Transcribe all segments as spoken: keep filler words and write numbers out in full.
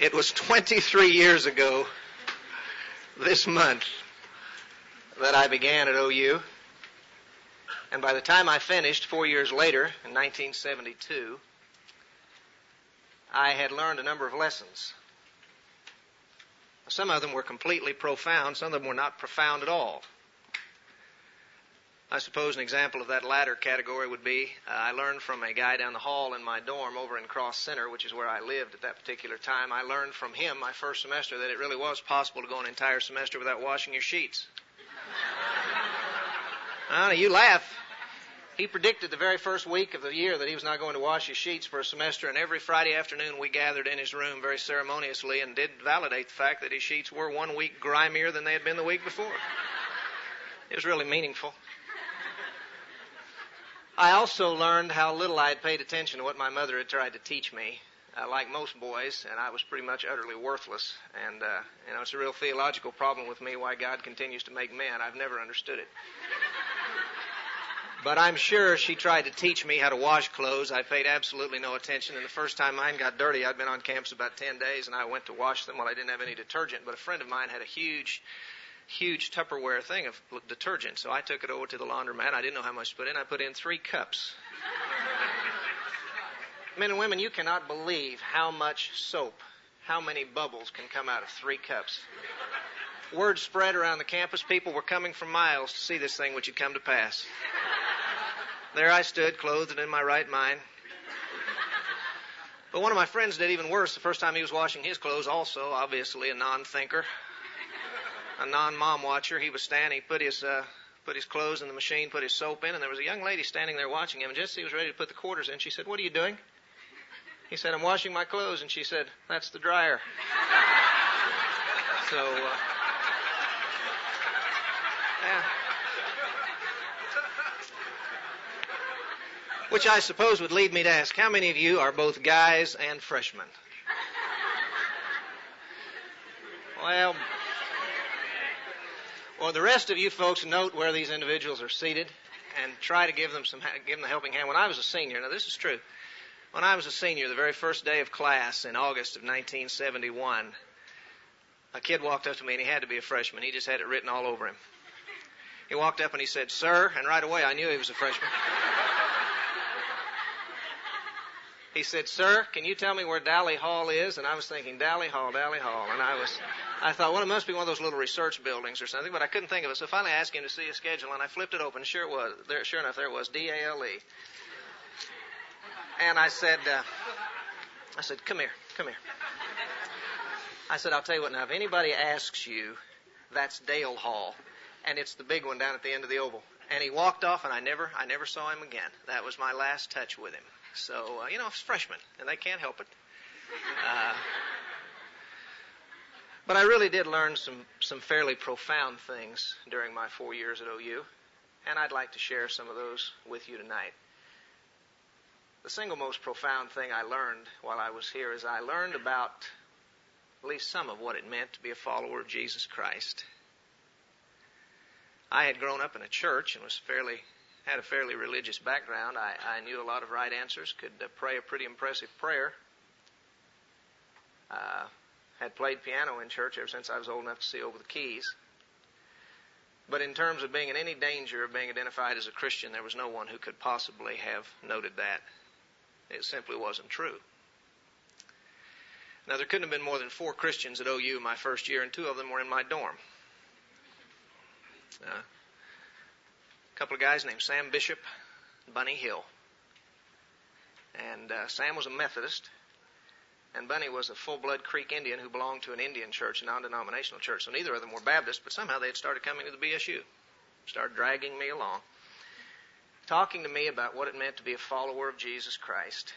It was twenty-three years ago this month that I began at O U. And by the time I finished, four years later, in nineteen seventy-two, I had learned a number of lessons. Some of them were completely profound. Some of them were not profound at all. I suppose an example of that latter category would be uh, I learned from a guy down the hall in my dorm over in Cross Center, which is where I lived at that particular time. I learned from him my first semester that it really was possible to go an entire semester without washing your sheets. Now, you laugh. He predicted the very first week of the year that he was not going to wash his sheets for a semester, and every Friday afternoon we gathered in his room very ceremoniously and did validate the fact that his sheets were one week grimier than they had been the week before. It was really meaningful. I also learned how little I had paid attention to what my mother had tried to teach me. Uh, like most boys, and I was pretty much utterly worthless. And, uh, you know, it's a real theological problem with me why God continues to make men. I've never understood it. But I'm sure she tried to teach me how to wash clothes. I paid absolutely no attention. And the first time mine got dirty, I'd been on campus about ten days, and I went to wash them. Well, I didn't have any detergent, but a friend of mine had a huge, huge Tupperware thing of detergent. So I took it over to the laundromat. I didn't know how much to put in. I put in three cups. Men and women, you cannot believe how much soap, how many bubbles can come out of three cups. Word spread around the campus. People were coming from miles to see this thing which had come to pass. There I stood, clothed and in my right mind. But one of my friends did even worse. The first time he was washing his clothes, also, obviously a non-thinker, a non-mom watcher. He was standing, he put his, uh, put his clothes in the machine, put his soap in, and there was a young lady standing there watching him. And just as he was ready to put the quarters in, she said, "What are you doing?" He said, "I'm washing my clothes." And she said, "That's the dryer." So, uh, yeah. Which I suppose would lead me to ask, how many of you are both guys and freshmen? Well, well, the rest of you folks note where these individuals are seated and try to give them some, give them a helping hand. When I was a senior, now this is true, when I was a senior, the very first day of class in August of nineteen seventy-one, a kid walked up to me, and he had to be a freshman. He just had it written all over him. He walked up and he said, "Sir," and right away I knew he was a freshman. He said, "Sir, can you tell me where Dally Hall is?" And I was thinking, Dally Hall, Dally Hall. And I was, I thought, well, it must be one of those little research buildings or something, but I couldn't think of it. So finally I asked him to see a schedule, and I flipped it open. Sure it was. There, sure enough, there it was, D A L E. And I said, uh, I said, "Come here, come here." I said, "I'll tell you what, now, if anybody asks you, that's Dale Hall, and it's the big one down at the end of the oval." And he walked off, and I never, I never saw him again. That was my last touch with him. So, uh, you know, it's freshmen, and they can't help it. Uh, but I really did learn some, some fairly profound things during my four years at O U, and I'd like to share some of those with you tonight. The single most profound thing I learned while I was here is I learned about at least some of what it meant to be a follower of Jesus Christ. I had grown up in a church and was fairly... had a fairly religious background. I, I knew a lot of right answers, could uh, pray a pretty impressive prayer. Uh, had played piano in church ever since I was old enough to see over the keys. But in terms of being in any danger of being identified as a Christian, there was no one who could possibly have noted that. It simply wasn't true. Now, there couldn't have been more than four Christians at O U my first year, and two of them were in my dorm. Uh, A couple of guys named Sam Bishop and Bunny Hill. And uh, Sam was a Methodist, and Bunny was a full-blood Creek Indian who belonged to an Indian church, a non-denominational church. So neither of them were Baptist, but somehow they had started coming to the B S U, started dragging me along, talking to me about what it meant to be a follower of Jesus Christ.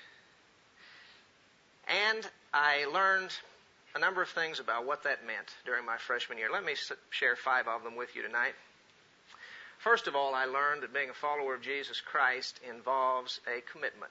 And I learned a number of things about what that meant during my freshman year. Let me share five of them with you tonight. First of all, I learned that being a follower of Jesus Christ involves a commitment.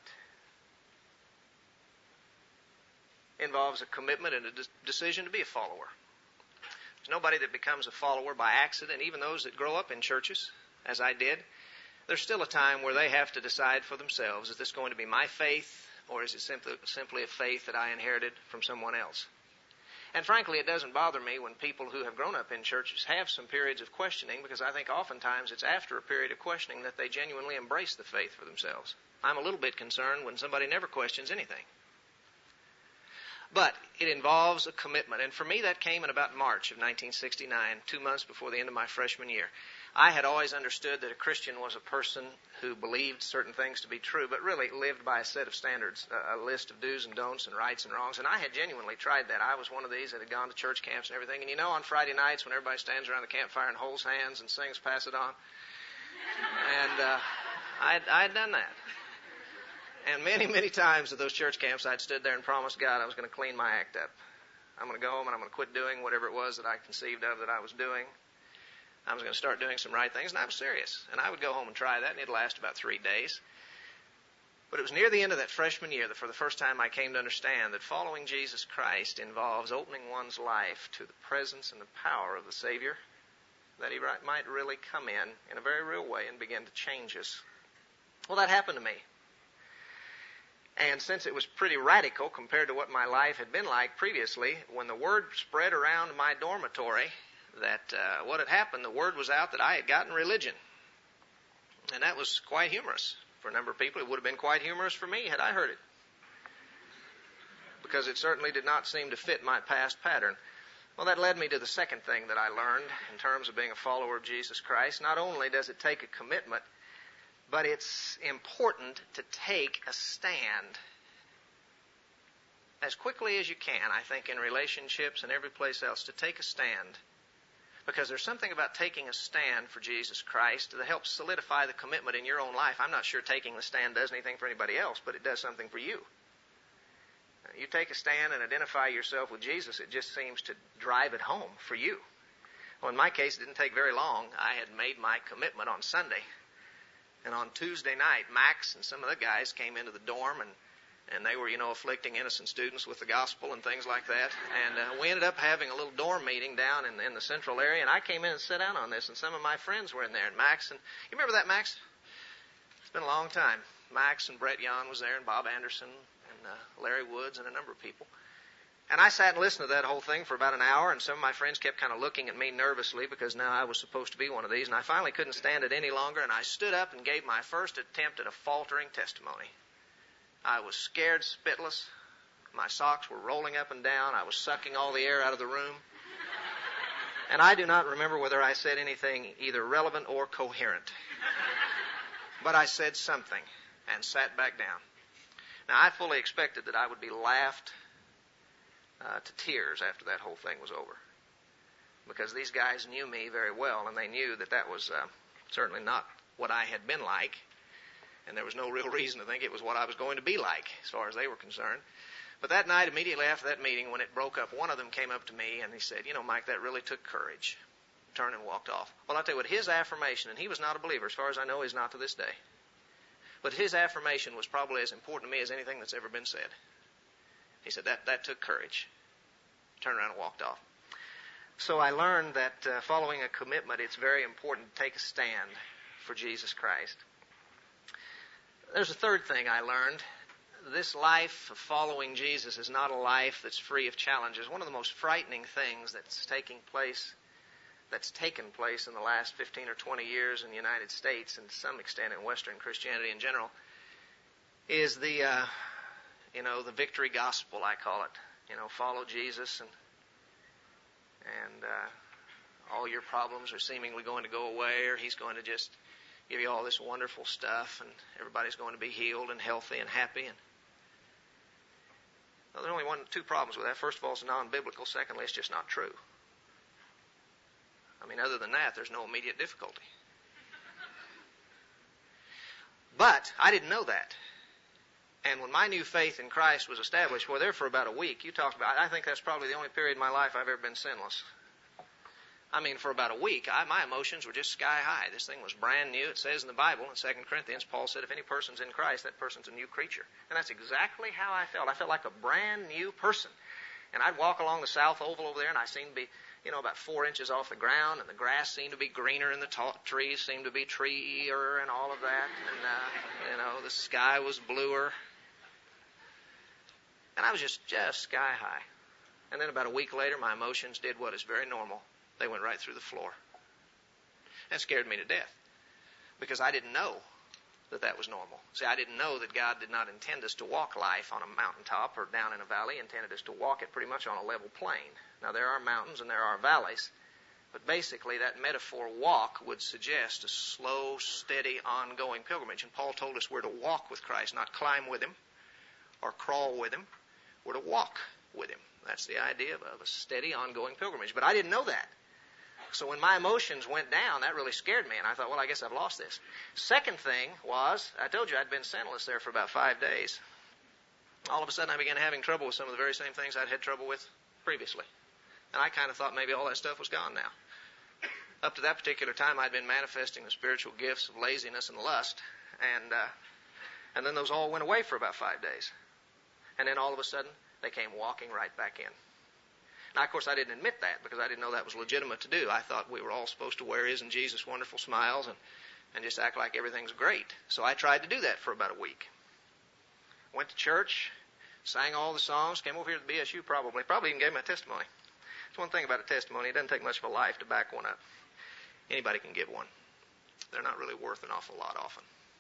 It involves a commitment and a de- decision to be a follower. There's nobody that becomes a follower by accident, even those that grow up in churches, as I did. There's still a time where they have to decide for themselves, is this going to be my faith, or is it simply, simply a faith that I inherited from someone else? And frankly, it doesn't bother me when people who have grown up in churches have some periods of questioning, because I think oftentimes it's after a period of questioning that they genuinely embrace the faith for themselves. I'm a little bit concerned when somebody never questions anything. But it involves a commitment. And for me, that came in about March of nineteen sixty-nine, two months before the end of my freshman year. I had always understood that a Christian was a person who believed certain things to be true, but really lived by a set of standards, a list of do's and don'ts and rights and wrongs. And I had genuinely tried that. I was one of these that had gone to church camps and everything. And you know, on Friday nights when everybody stands around the campfire and holds hands and sings Pass It On, and uh, I I had done that. And many, many times at those church camps, I'd stood there and promised God I was going to clean my act up. I'm going to go home and I'm going to quit doing whatever it was that I conceived of that I was doing. I was going to start doing some right things, and I was serious. And I would go home and try that, and it'd last about three days. But it was near the end of that freshman year that for the first time I came to understand that following Jesus Christ involves opening one's life to the presence and the power of the Savior, that He might really come in in a very real way and begin to change us. Well, that happened to me. And since it was pretty radical compared to what my life had been like previously, when the word spread around my dormitory that uh, what had happened, the word was out that I had gotten religion. And that was quite humorous for a number of people. It would have been quite humorous for me had I heard it, because it certainly did not seem to fit my past pattern. Well, that led me to the second thing that I learned in terms of being a follower of Jesus Christ. Not only does it take a commitment, but it's important to take a stand as quickly as you can, I think, in relationships and every place else, to take a stand. Because there's something about taking a stand for Jesus Christ that helps solidify the commitment in your own life. I'm not sure taking the stand does anything for anybody else, but it does something for you. You take a stand and identify yourself with Jesus, it just seems to drive it home for you. Well, in my case, it didn't take very long. I had made my commitment on Sunday. And on Tuesday night, Max and some of the guys came into the dorm, and, and they were, you know, afflicting innocent students with the gospel and things like that. And uh, we ended up having a little dorm meeting down in, in the central area, and I came in and sat down on this, and some of my friends were in there. And Max, and you remember that, Max? It's been a long time. Max and Brett Yon was there, and Bob Anderson, and uh, Larry Woods, and a number of people. And I sat and listened to that whole thing for about an hour, and some of my friends kept kind of looking at me nervously because now I was supposed to be one of these, and I finally couldn't stand it any longer, and I stood up and gave my first attempt at a faltering testimony. I was scared spitless. My socks were rolling up and down. I was sucking all the air out of the room. And I do not remember whether I said anything either relevant or coherent. But I said something and sat back down. Now, I fully expected that I would be laughed Uh, to tears after that whole thing was over, because these guys knew me very well, and they knew that that was uh, certainly not what I had been like, and there was no real reason to think it was what I was going to be like as far as they were concerned. But that night, immediately after that meeting, when it broke up, one of them came up to me and he said, "You know, Mike, that really took courage." Turned and walked off. Well, I'll tell you what, his affirmation, and he was not a believer, as far as I know, he's not to this day, but his affirmation was probably as important to me as anything that's ever been said. He said, that, that took courage. Turned around and walked off. So I learned that uh, following a commitment, it's very important to take a stand for Jesus Christ. There's a third thing I learned. This life of following Jesus is not a life that's free of challenges. One of the most frightening things that's taking place, that's taken place in the last fifteen or twenty years in the United States, and to some extent in Western Christianity in general, is the... Uh, You know, the victory gospel, I call it. You know, follow Jesus, and and uh, all your problems are seemingly going to go away, or He's going to just give you all this wonderful stuff, and everybody's going to be healed and healthy and happy. And well, there's only one, two problems with that. First of all, it's non-biblical. Secondly, it's just not true. I mean, other than that, there's no immediate difficulty. But I didn't know that. And when my new faith in Christ was established, well, there for about a week, you talked about, I think that's probably the only period in my life I've ever been sinless. I mean, for about a week, I, my emotions were just sky high. This thing was brand new. It says in the Bible, in Second Corinthians, Paul said, if any person's in Christ, that person's a new creature. And that's exactly how I felt. I felt like a brand new person. And I'd walk along the South Oval over there, and I seemed to be, you know, about four inches off the ground, and the grass seemed to be greener, and the ta- trees seemed to be treeier, and all of that. And, uh, you know, the sky was bluer. And I was just, just sky high. And then about a week later, my emotions did what is very normal. They went right through the floor. That scared me to death because I didn't know that that was normal. See, I didn't know that God did not intend us to walk life on a mountaintop or down in a valley. He intended us to walk it pretty much on a level plain. Now, there are mountains and there are valleys, but basically that metaphor walk would suggest a slow, steady, ongoing pilgrimage. And Paul told us we're to walk with Christ, not climb with him or crawl with him. We're to walk with him. That's the idea of a steady, ongoing pilgrimage. But I didn't know that. So when my emotions went down, that really scared me, and I thought, well, I guess I've lost this. Second thing was, I told you I'd been senseless there for about five days. All of a sudden, I began having trouble with some of the very same things I'd had trouble with previously. And I kind of thought maybe all that stuff was gone now. Up to that particular time, I'd been manifesting the spiritual gifts of laziness and lust, and uh, and then those all went away for about five days. And then all of a sudden, they came walking right back in. Now, of course, I didn't admit that because I didn't know that was legitimate to do. I thought we were all supposed to wear Isn't Jesus wonderful smiles and, and just act like everything's great. So I tried to do that for about a week. Went to church, sang all the songs, came over here to B S U probably, probably even gave my testimony. That's one thing about a testimony. It doesn't take much of a life to back one up. Anybody can give one. They're not really worth an awful lot often.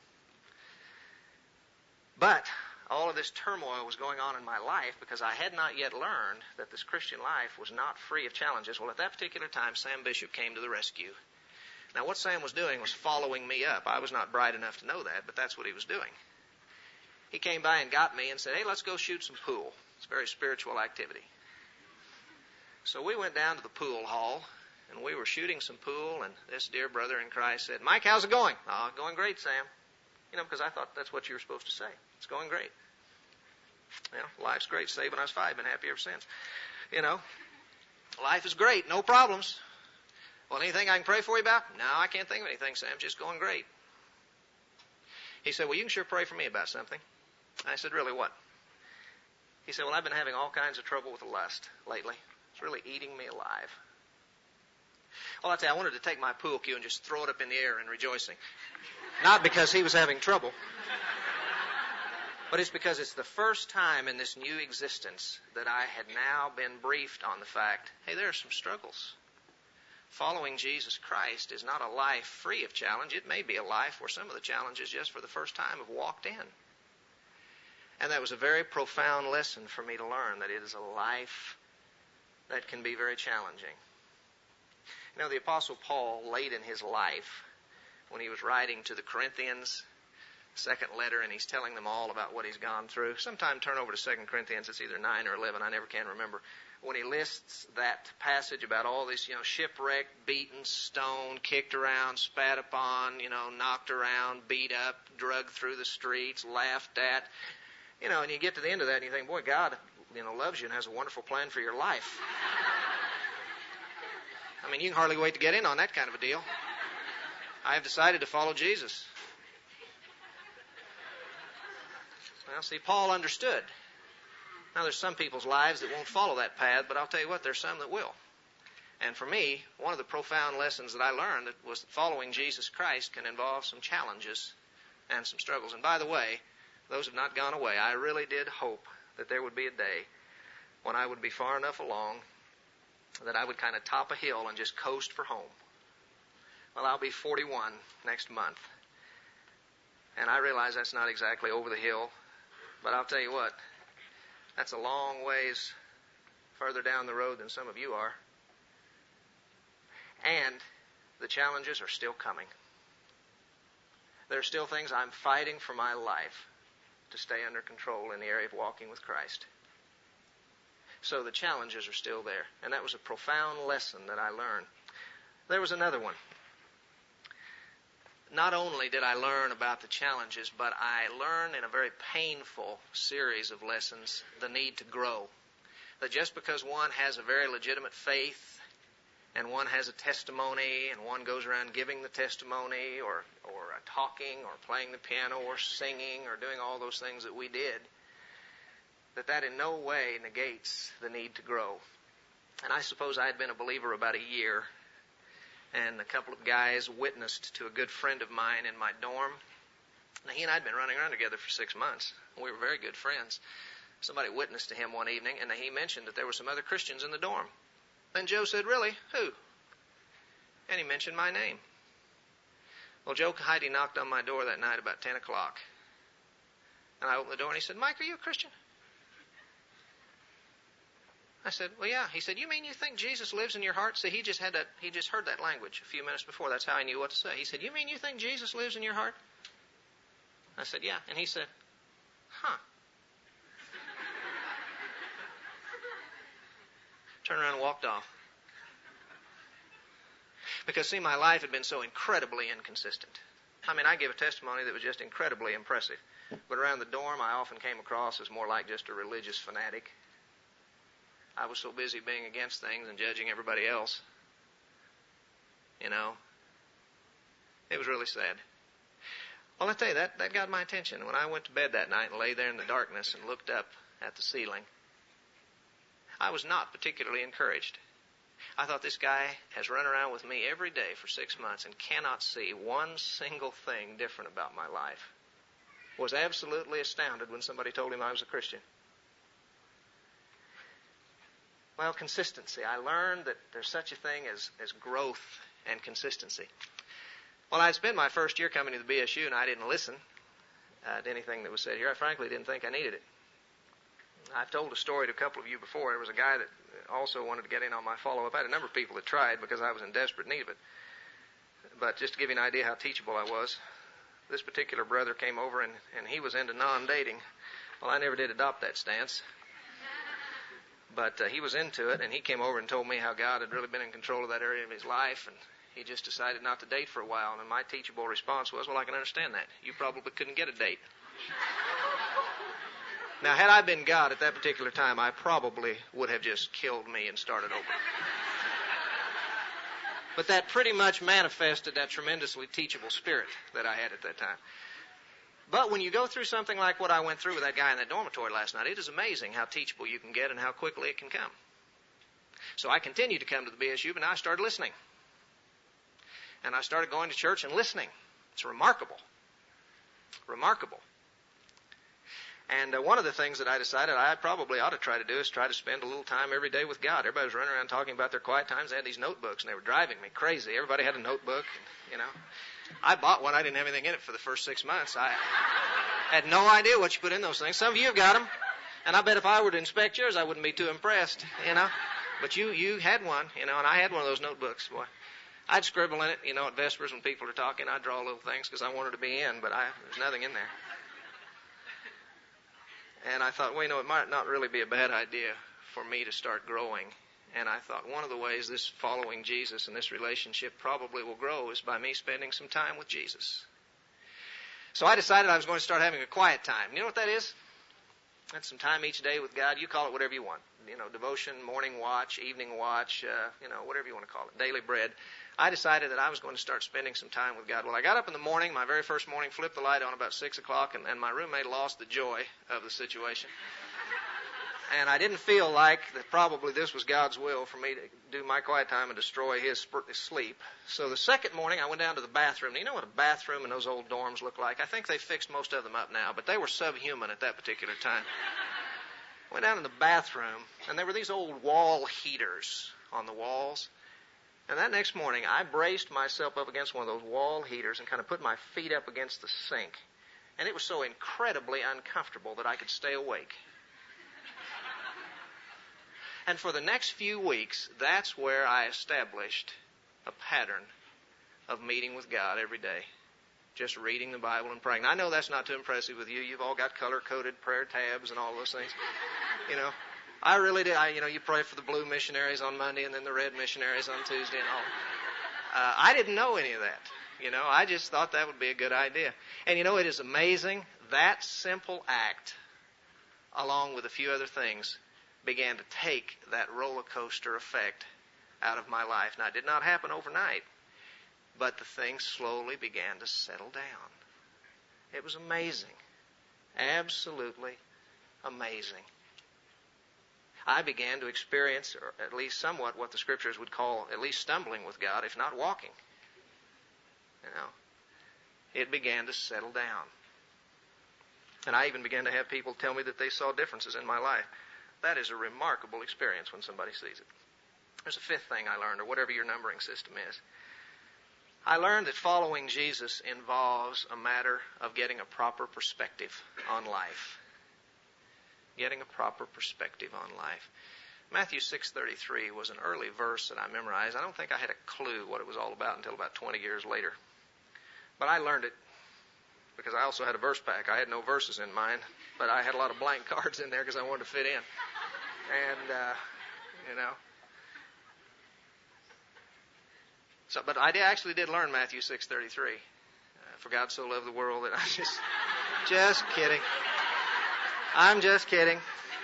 But all of this turmoil was going on in my life because I had not yet learned that this Christian life was not free of challenges. Well, at that particular time, Sam Bishop came to the rescue. Now, what Sam was doing was following me up. I was not bright enough to know that, but that's what he was doing. He came by and got me and said, hey, let's go shoot some pool. It's a very spiritual activity. So we went down to the pool hall, and we were shooting some pool, and this dear brother in Christ said, Mike, how's it going? Oh, going great, Sam. You know, because I thought that's what you were supposed to say. It's going great. You know, life's great. Saved when I was five. Been happy ever since. You know, life is great. No problems. Well, anything I can pray for you about? No, I can't think of anything, Sam. Just going great. He said, well, you can sure pray for me about something. I said, really, what? He said, well, I've been having all kinds of trouble with lust lately. It's really eating me alive. Well, I'll tell you, I wanted to take my pool cue and just throw it up in the air in rejoicing. Not because he was having trouble, but it's because it's the first time in this new existence that I had now been briefed on the fact, hey, there are some struggles. Following Jesus Christ is not a life free of challenge. It may be a life where some of the challenges just for the first time have walked in. And that was a very profound lesson for me to learn, that it is a life that can be very challenging. You know, the Apostle Paul, late in his life, when he was writing to the Corinthians, second letter, and he's telling them all about what he's gone through. Sometime turn over to Second Corinthians. It's either nine or eleven. I never can remember. When he lists that passage about all this, you know, shipwrecked, beaten, stoned, kicked around, spat upon, you know, knocked around, beat up, drugged through the streets, laughed at. You know, and you get to the end of that and you think, boy, God, you know, loves you and has a wonderful plan for your life. I mean, you can hardly wait to get in on that kind of a deal. I have decided to follow Jesus. Well, see, Paul understood. Now, there's some people's lives that won't follow that path, but I'll tell you what, there's some that will. And for me, one of the profound lessons that I learned was that following Jesus Christ can involve some challenges and some struggles. And by the way, those have not gone away. I really did hope that there would be a day when I would be far enough along that I would kind of top a hill and just coast for home. Well, I'll be forty-one next month. And I realize that's not exactly over the hill, but I'll tell you what, that's a long ways further down the road than some of you are. And the challenges are still coming. There are still things I'm fighting for my life to stay under control in the area of walking with Christ. So the challenges are still there. And that was a profound lesson that I learned. There was another one. Not only did I learn about the challenges, but I learned in a very painful series of lessons the need to grow. That just because one has a very legitimate faith and one has a testimony and one goes around giving the testimony or, or uh, talking or playing the piano or singing or doing all those things that we did, that that in no way negates the need to grow. And I suppose I had been a believer about a year, and a couple of guys witnessed to a good friend of mine in my dorm. Now, he and I had been running around together for six months. We were very good friends. Somebody witnessed to him one evening, and he mentioned that there were some other Christians in the dorm. Then Joe said, "Really? Who?" And he mentioned my name. Well, Joe Heidi knocked on my door that night about ten o'clock. And I opened the door, and he said, "Mike, are you a Christian?" I said, "Well, yeah." He said, "You mean you think Jesus lives in your heart?" See, he just had that, he just heard that language a few minutes before. That's how I knew what to say. He said, "You mean you think Jesus lives in your heart?" I said, "Yeah." And he said, "Huh." Turned around and walked off. Because, see, my life had been so incredibly inconsistent. I mean, I gave a testimony that was just incredibly impressive. But around the dorm, I often came across as more like just a religious fanatic. I was so busy being against things and judging everybody else. You know, it was really sad. Well, I tell you, that, that got my attention. When I went to bed that night and lay there in the darkness and looked up at the ceiling, I was not particularly encouraged. I thought, this guy has run around with me every day for six months and cannot see one single thing different about my life. Was absolutely astounded when somebody told him I was a Christian. Well, consistency. I learned that there's such a thing as, as growth and consistency. Well, I'd spent my first year coming to the B S U, and I didn't listen uh, to anything that was said here. I frankly didn't think I needed it. I've told a story to a couple of you before. There was a guy that also wanted to get in on my follow-up. I had a number of people that tried because I was in desperate need of it. But just to give you an idea how teachable I was, this particular brother came over, and, and he was into non-dating. Well, I never did adopt that stance. But uh, he was into it, and he came over and told me how God had really been in control of that area of his life, and he just decided not to date for a while. And my teachable response was, "Well, I can understand that. You probably couldn't get a date." Now, had I been God at that particular time, I probably would have just killed me and started over. But that pretty much manifested that tremendously teachable spirit that I had at that time. But when you go through something like what I went through with that guy in that dormitory last night, it is amazing how teachable you can get and how quickly it can come. So I continued to come to the B S U, but now I started listening. And I started going to church and listening. It's remarkable. Remarkable. And uh, one of the things that I decided I probably ought to try to do is try to spend a little time every day with God. Everybody was running around talking about their quiet times. They had these notebooks, and they were driving me crazy. Everybody had a notebook, and, you know. I bought one. I didn't have anything in it for the first six months. I had no idea what you put in those things. Some of you have got them, and I bet if I were to inspect yours, I wouldn't be too impressed, you know. But you, you had one, you know, and I had one of those notebooks, boy. I'd scribble in it, you know, at Vespers when people are talking. I'd draw little things because I wanted to be in, but I, there's nothing in there. And I thought, well, you know, it might not really be a bad idea for me to start growing. And I thought one of the ways this following Jesus and this relationship probably will grow is by me spending some time with Jesus. So I decided I was going to start having a quiet time. You know what that is? That's some time each day with God. You call it whatever you want. You know, devotion, morning watch, evening watch, uh, you know, whatever you want to call it, daily bread. I decided that I was going to start spending some time with God. Well, I got up in the morning, my very first morning, flipped the light on about six o'clock, and, and my roommate lost the joy of the situation. And I didn't feel like that probably this was God's will for me to do my quiet time and destroy his sleep. So the second morning, I went down to the bathroom. You know what a bathroom in those old dorms look like? I think they fixed most of them up now, but they were subhuman at that particular time. I went down in the bathroom, and there were these old wall heaters on the walls. And that next morning, I braced myself up against one of those wall heaters and kind of put my feet up against the sink. And it was so incredibly uncomfortable that I could stay awake. And for the next few weeks, that's where I established a pattern of meeting with God every day. Just reading the Bible and praying. Now, I know that's not too impressive with you. You've all got color-coded prayer tabs and all those things. You know, I really did. I, you know, you pray for the blue missionaries on Monday and then the red missionaries on Tuesday and all. Uh, I didn't know any of that. You know, I just thought that would be a good idea. And, you know, it is amazing. That simple act, along with a few other things, began to take that roller coaster effect out of my life. Now, it did not happen overnight, but the things slowly began to settle down. It was amazing. Absolutely amazing. I began to experience, or at least somewhat, what the Scriptures would call at least stumbling with God, if not walking. You know, it began to settle down. And I even began to have people tell me that they saw differences in my life. That is a remarkable experience when somebody sees it. There's a fifth thing I learned, or whatever your numbering system is. I learned that following Jesus involves a matter of getting a proper perspective on life. Getting a proper perspective on life. Matthew six thirty-three was an early verse that I memorized. I don't think I had a clue what it was all about until about twenty years later. But I learned it because I also had a verse pack. I had no verses in mine, but I had a lot of blank cards in there because I wanted to fit in. And, uh, you know. So, but I did, actually did learn Matthew six thirty-three. Uh, For God so loved the world that I just, just kidding. I'm just kidding.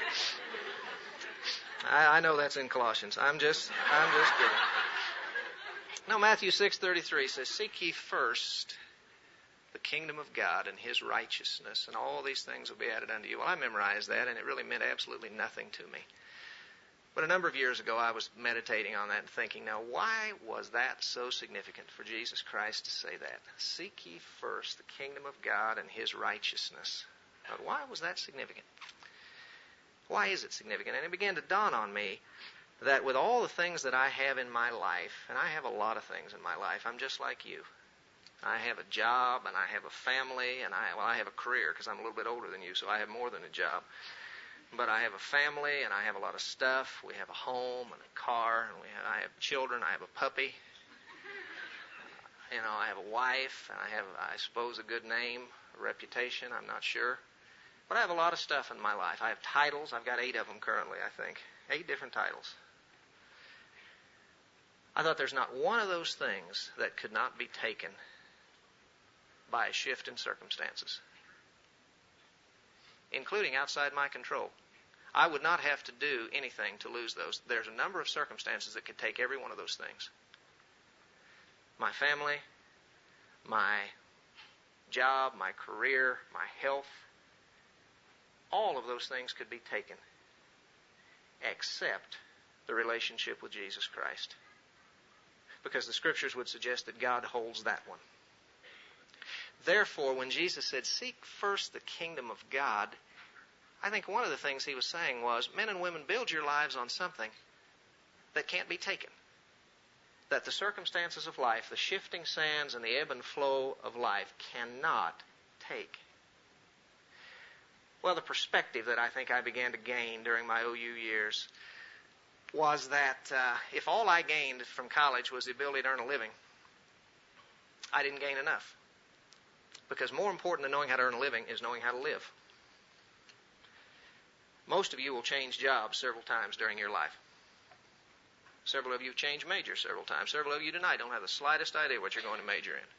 I, I know that's in Colossians. I'm just, I'm just kidding. No, Matthew six thirty-three says, "Seek ye first the kingdom of God and His righteousness, and all these things will be added unto you." Well, I memorized that, and it really meant absolutely nothing to me. But a number of years ago, I was meditating on that and thinking, now, why was that so significant for Jesus Christ to say that? Seek ye first the kingdom of God and His righteousness. Now, why was that significant? Why is it significant? And it began to dawn on me that with all the things that I have in my life, and I have a lot of things in my life, I'm just like you. I have a job, and I have a family, and I, well, I have a career because I'm a little bit older than you, so I have more than a job. But I have a family, and I have a lot of stuff. We have a home and a car, and we have, I have children. I have a puppy. You know, I have a wife, and I have, I suppose, a good name, a reputation. I'm not sure. But I have a lot of stuff in my life. I have titles. I've got eight of them currently, I think. Eight different titles. I thought there's not one of those things that could not be taken by a shift in circumstances, including outside my control. I would not have to do anything to lose those. There's a number of circumstances that could take every one of those things. My family, my job, my career, my health, all of those things could be taken except the relationship with Jesus Christ. Because the Scriptures would suggest that God holds that one. Therefore, when Jesus said, "Seek first the kingdom of God," I think one of the things He was saying was, men and women, build your lives on something that can't be taken. That the circumstances of life, the shifting sands and the ebb and flow of life cannot take. Well, the perspective that I think I began to gain during my O U years was that uh, if all I gained from college was the ability to earn a living, I didn't gain enough. Because more important than knowing how to earn a living is knowing how to live. Most of you will change jobs several times during your life. Several of you have changed majors several times. Several of you tonight don't have the slightest idea what you're going to major in.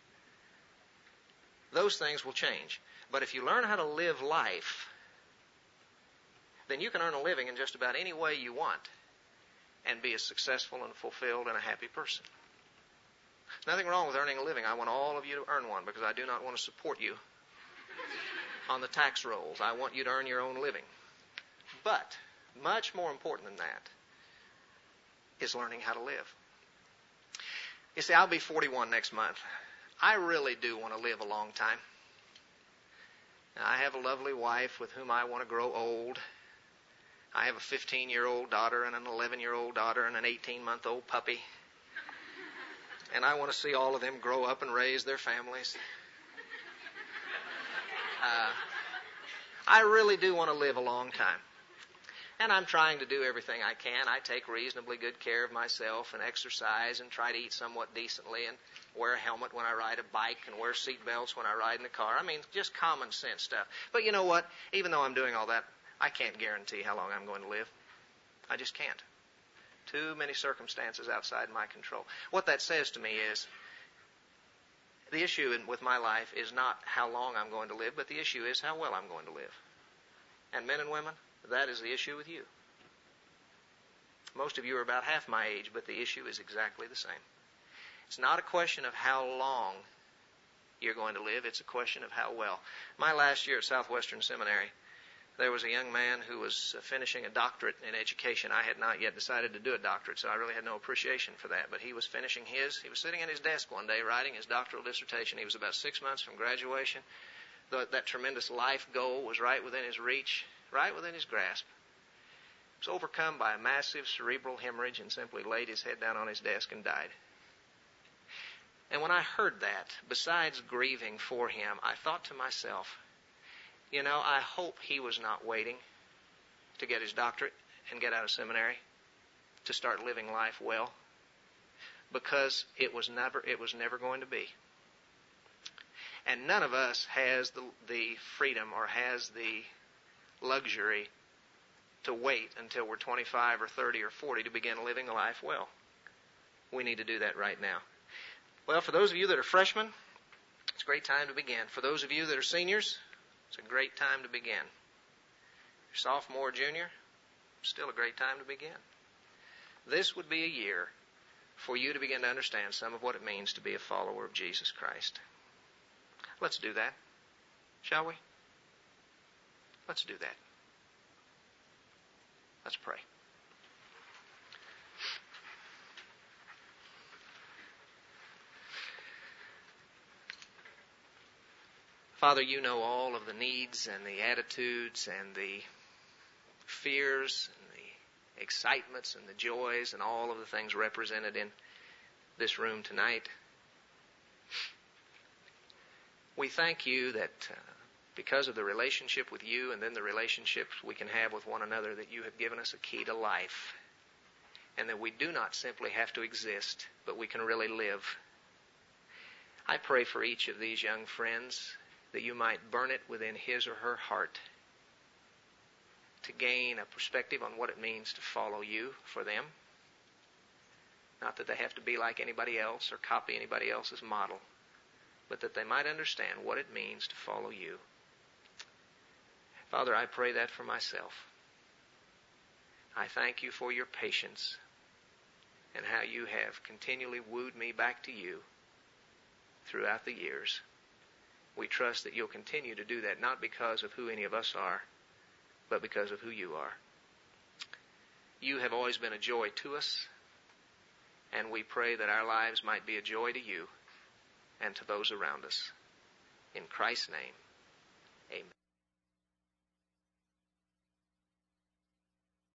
Those things will change. But if you learn how to live life, then you can earn a living in just about any way you want and be a successful and fulfilled and a happy person. There's nothing wrong with earning a living. I want all of you to earn one because I do not want to support you on the tax rolls. I want you to earn your own living. But much more important than that is learning how to live. You see, I'll be forty-one next month. I really do want to live a long time. Now, I have a lovely wife with whom I want to grow old. I have a fifteen-year-old daughter and an eleven-year-old daughter and an eighteen-month-old puppy. And I want to see all of them grow up and raise their families. Uh, I really do want to live a long time. And I'm trying to do everything I can. I take reasonably good care of myself and exercise and try to eat somewhat decently and wear a helmet when I ride a bike and wear seat belts when I ride in the car. I mean, just common sense stuff. But you know what? Even though I'm doing all that, I can't guarantee how long I'm going to live. I just can't. Too many circumstances outside my control. What that says to me is the issue in, with my life is not how long I'm going to live, but the issue is how well I'm going to live. And men and women, that is the issue with you. Most of you are about half my age, but the issue is exactly the same. It's not a question of how long you're going to live. It's a question of how well. My last year at Southwestern Seminary, there was a young man who was finishing a doctorate in education. I had not yet decided to do a doctorate, so I really had no appreciation for that. But he was finishing his. He was sitting at his desk one day writing his doctoral dissertation. He was about six months from graduation. the, that tremendous life goal was right within his reach, right within his grasp. He was overcome by a massive cerebral hemorrhage and simply laid his head down on his desk and died. And when I heard that, besides grieving for him, I thought to myself, you know, I hope he was not waiting to get his doctorate and get out of seminary to start living life well, because it was never it was never going to be. And none of us has the the freedom or has the luxury to wait until we're twenty-five or thirty or forty to begin living a life well. We need to do that right now. Well, for those of you that are freshmen, it's a great time to begin. For those of you that are seniors, it's a great time to begin. Your sophomore or junior, still a great time to begin. This would be a year for you to begin to understand some of what it means to be a follower of Jesus Christ. Let's do that, shall we? Let's do that. Let's pray. Father, you know all of the needs and the attitudes and the fears and the excitements and the joys and all of the things represented in this room tonight. We thank you that uh, because of the relationship with you and then the relationships we can have with one another, that you have given us a key to life, and that we do not simply have to exist, but we can really live. I pray for each of these young friends that you might burn it within his or her heart to gain a perspective on what it means to follow you for them. Not that they have to be like anybody else or copy anybody else's model, but that they might understand what it means to follow you. Father, I pray that for myself. I thank you for your patience and how you have continually wooed me back to you throughout the years. We trust that you'll continue to do that, not because of who any of us are, but because of who you are. You have always been a joy to us, and we pray that our lives might be a joy to you and to those around us. In Christ's name, amen.